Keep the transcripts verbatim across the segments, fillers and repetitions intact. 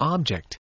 object.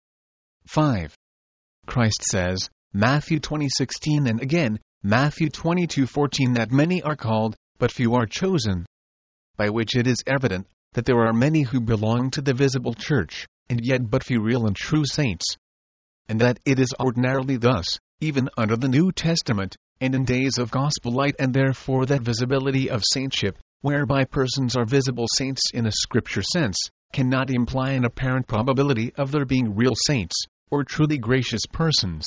five. Christ says, Matthew twenty sixteen and again, Matthew twenty-two fourteen, that many are called, but few are chosen. By which it is evident that there are many who belong to the visible church, and yet but few real and true saints. And that it is ordinarily thus, even under the New Testament, and in days of gospel light, and therefore that visibility of saintship, whereby persons are visible saints in a scripture sense, cannot imply an apparent probability of their being real saints, or truly gracious persons.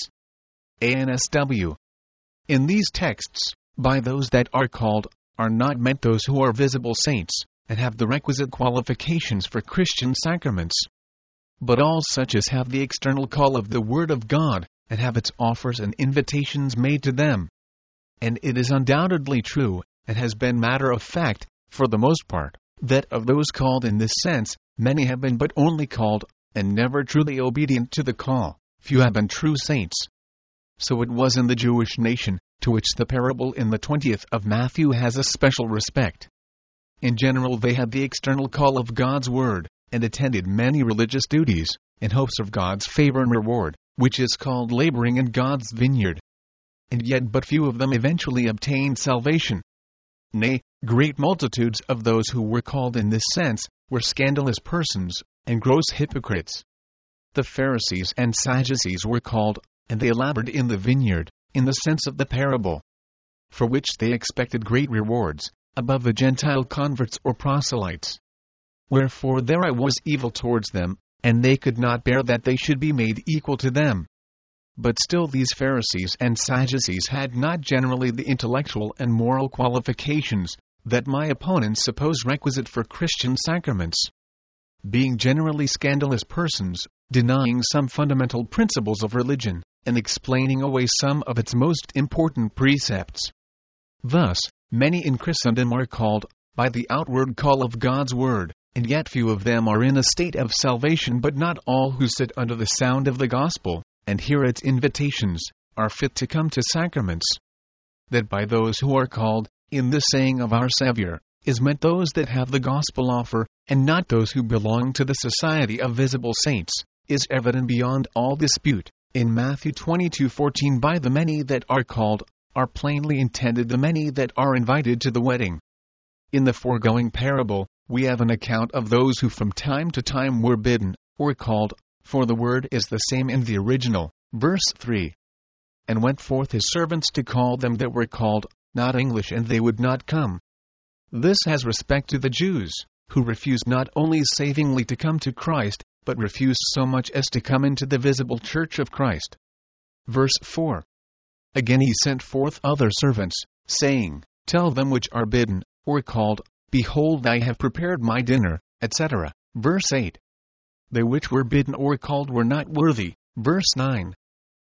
A N S W. In these texts, by those that are called, are not meant those who are visible saints, and have the requisite qualifications for Christian sacraments, but all such as have the external call of the Word of God, and have its offers and invitations made to them. And it is undoubtedly true, and has been matter of fact, for the most part, that of those called in this sense, many have been but only called, and never truly obedient to the call. Few have been true saints. So it was in the Jewish nation, to which the parable in the twentieth of Matthew has a special respect. In general, they had the external call of God's Word, and attended many religious duties, in hopes of God's favor and reward, which is called laboring in God's vineyard. And yet but few of them eventually obtained salvation. Nay, great multitudes of those who were called in this sense were scandalous persons, and gross hypocrites. The Pharisees and Sadducees were called, and they labored in the vineyard, in the sense of the parable, for which they expected great rewards, above the Gentile converts or proselytes. Wherefore their eye was evil towards them, and they could not bear that they should be made equal to them. But still these Pharisees and Sadducees had not generally the intellectual and moral qualifications that my opponents suppose requisite for Christian sacraments. Being generally scandalous persons, denying some fundamental principles of religion, and explaining away some of its most important precepts. Thus, many in Christendom are called, by the outward call of God's Word, and yet few of them are in a state of salvation, but not all who sit under the sound of the gospel, and hear its invitations, are fit to come to sacraments. That by those who are called, in this saying of our Savior, is meant those that have the gospel offer, and not those who belong to the society of visible saints, is evident beyond all dispute. In Matthew twenty-two fourteen, by the many that are called, are plainly intended the many that are invited to the wedding. In the foregoing parable, we have an account of those who from time to time were bidden, or called, for the word is the same in the original, verse three. And went forth his servants to call them that were called, not English, and they would not come. This has respect to the Jews, who refused not only savingly to come to Christ, but refused so much as to come into the visible church of Christ. Verse four. Again he sent forth other servants, saying, Tell them which are bidden, or called, Behold, I have prepared my dinner, et cetera. Verse eight. They which were bidden or called were not worthy. Verse nine.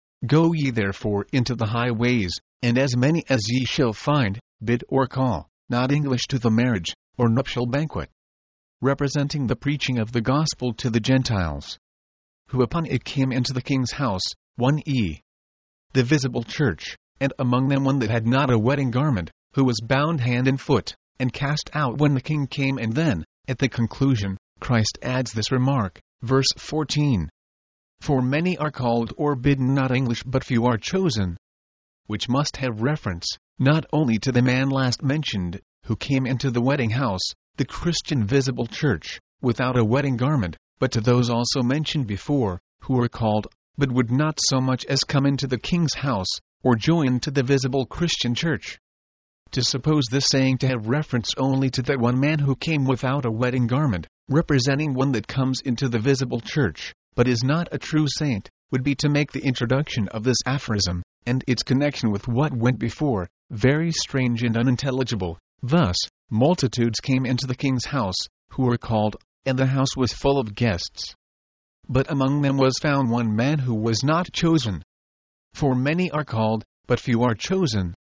Go ye therefore into the highways, and as many as ye shall find, bid or call, not English, to the marriage, or nuptial banquet. Representing the preaching of the gospel to the Gentiles, who upon it came into the king's house, one E. The visible church, and among them one that had not a wedding garment, who was bound hand and foot, and cast out when the king came. And then, at the conclusion, Christ adds this remark, verse fourteen. For many are called or bidden, not English, but few are chosen. Which must have reference, not only to the man last mentioned, who came into the wedding house, the Christian visible church, without a wedding garment, but to those also mentioned before, who were called, but would not so much as come into the king's house, or join to the visible Christian church. To suppose this saying to have reference only to that one man who came without a wedding garment, representing one that comes into the visible church, but is not a true saint, would be to make the introduction of this aphorism, and its connection with what went before, very strange and unintelligible. Thus, multitudes came into the king's house, who were called, and the house was full of guests. But among them was found one man who was not chosen. For many are called, but few are chosen.